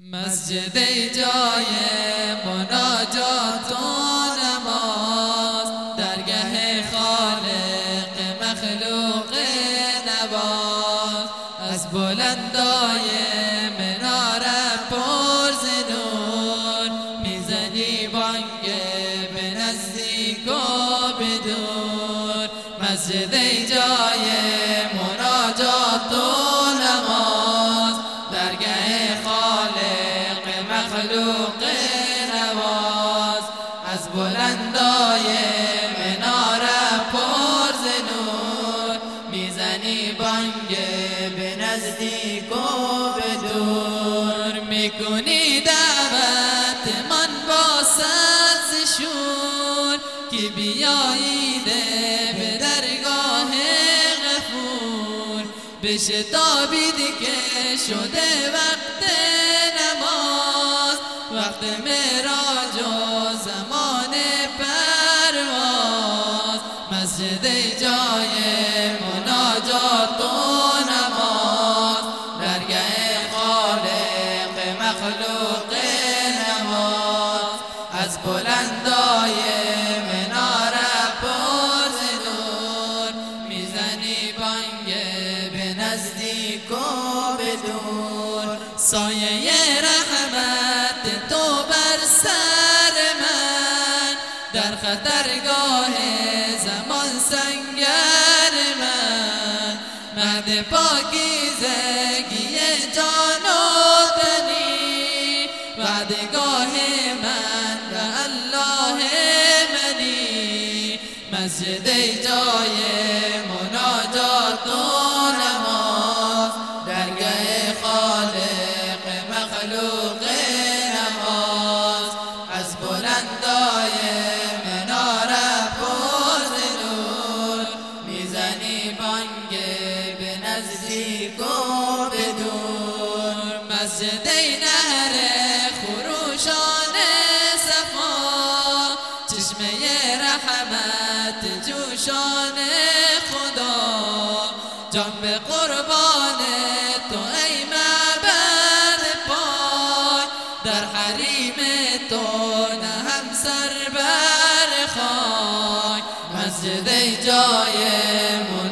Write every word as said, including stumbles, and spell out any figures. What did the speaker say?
مسجد جای مناجات و نماز، درگه خالق مخلوق نواز. از بلندای مناره پر ز نور، میزنی بانگ به نزدیک و به دور. مسجد جای مناجات و نماز، درگه خالق مخلوق نواز. از بلندای مناره پر ز نور، میزنی بانگ به نزدیک و به دور. میکنی دعوت من با صد شور، که بیاییده به درگاه غفور. بشتابید که شده وقت نماز، وقت معراج و زمان پرواز. مسجد جای مناجات و نماز، درگه خالق مخلوق نواز. از بلندای مناره پر ز نور، میزنی بانگ به نزدیک و به دور. سایه رحمت تو بر سر من، در خطرگاه زمان سنگر من. مهد پاکیزگی جان و تنی، وعدگاه من و الله منی. مسجد جای مناجات و نماز، درگه خالق مخلوق نواز. از بلندای مناره پر ز نور، میزنی بانگ به نزدیک و به دور. مسجد نهر خروشان صفا، چشمه رحمت جوشان خدا. جان به قربان تو ای معبد پای، در حریم تو نهم سر بر خاک. مسجد جای